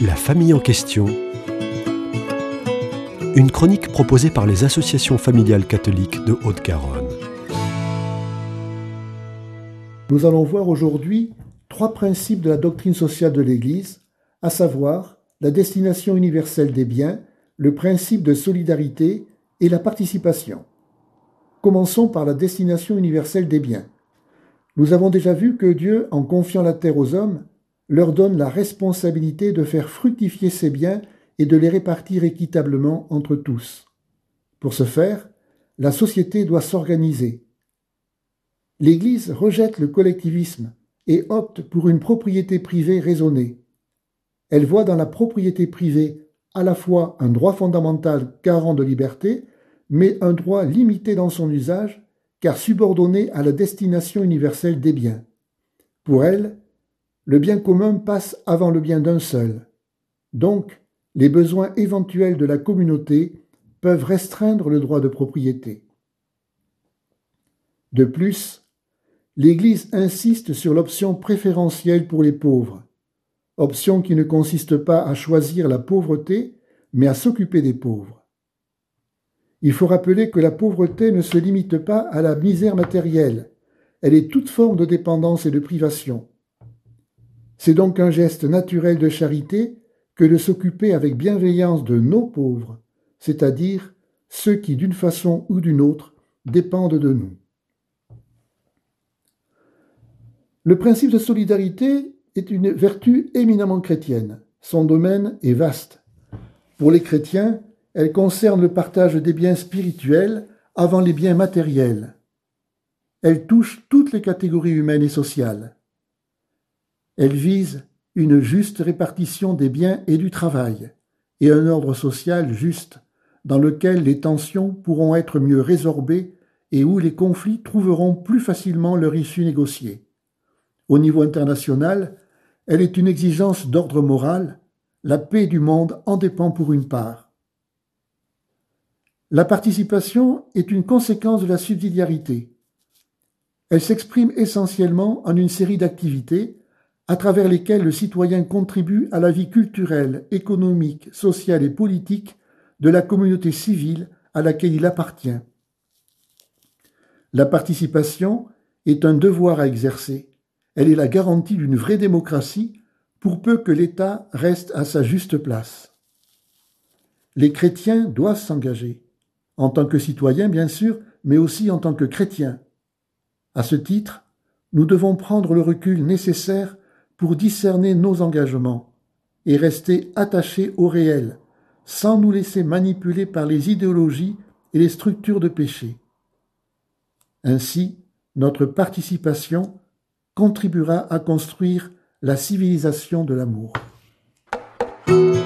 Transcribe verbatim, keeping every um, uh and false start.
La famille en question. Une chronique proposée par les associations familiales catholiques de Haute-Garonne. Nous allons voir aujourd'hui trois principes de la doctrine sociale de l'Église, à savoir la destination universelle des biens, le principe de solidarité et la participation. Commençons par la destination universelle des biens. Nous avons déjà vu que Dieu, en confiant la terre aux hommes, leur donne la responsabilité de faire fructifier ces biens et de les répartir équitablement entre tous. Pour ce faire, la société doit s'organiser. L'Église rejette le collectivisme et opte pour une propriété privée raisonnée. Elle voit dans la propriété privée à la fois un droit fondamental garant de liberté, mais un droit limité dans son usage, car subordonné à la destination universelle des biens. Pour elle, le bien commun passe avant le bien d'un seul. Donc, les besoins éventuels de la communauté peuvent restreindre le droit de propriété. De plus, l'Église insiste sur l'option préférentielle pour les pauvres, option qui ne consiste pas à choisir la pauvreté, mais à s'occuper des pauvres. Il faut rappeler que la pauvreté ne se limite pas à la misère matérielle, elle est toute forme de dépendance et de privation. C'est donc un geste naturel de charité que de s'occuper avec bienveillance de nos pauvres, c'est-à-dire ceux qui, d'une façon ou d'une autre, dépendent de nous. Le principe de solidarité est une vertu éminemment chrétienne. Son domaine est vaste. Pour les chrétiens, elle concerne le partage des biens spirituels avant les biens matériels. Elle touche toutes les catégories humaines et sociales. Elle vise une juste répartition des biens et du travail, et un ordre social juste, dans lequel les tensions pourront être mieux résorbées et où les conflits trouveront plus facilement leur issue négociée. Au niveau international, elle est une exigence d'ordre moral, la paix du monde en dépend pour une part. La participation est une conséquence de la subsidiarité. Elle s'exprime essentiellement en une série d'activités à travers lesquelles le citoyen contribue à la vie culturelle, économique, sociale et politique de la communauté civile à laquelle il appartient. La participation est un devoir à exercer. Elle est la garantie d'une vraie démocratie pour peu que l'État reste à sa juste place. Les chrétiens doivent s'engager, en tant que citoyens bien sûr, mais aussi en tant que chrétiens. À ce titre, nous devons prendre le recul nécessaire pour discerner nos engagements et rester attachés au réel, sans nous laisser manipuler par les idéologies et les structures de péché. Ainsi, notre participation contribuera à construire la civilisation de l'amour.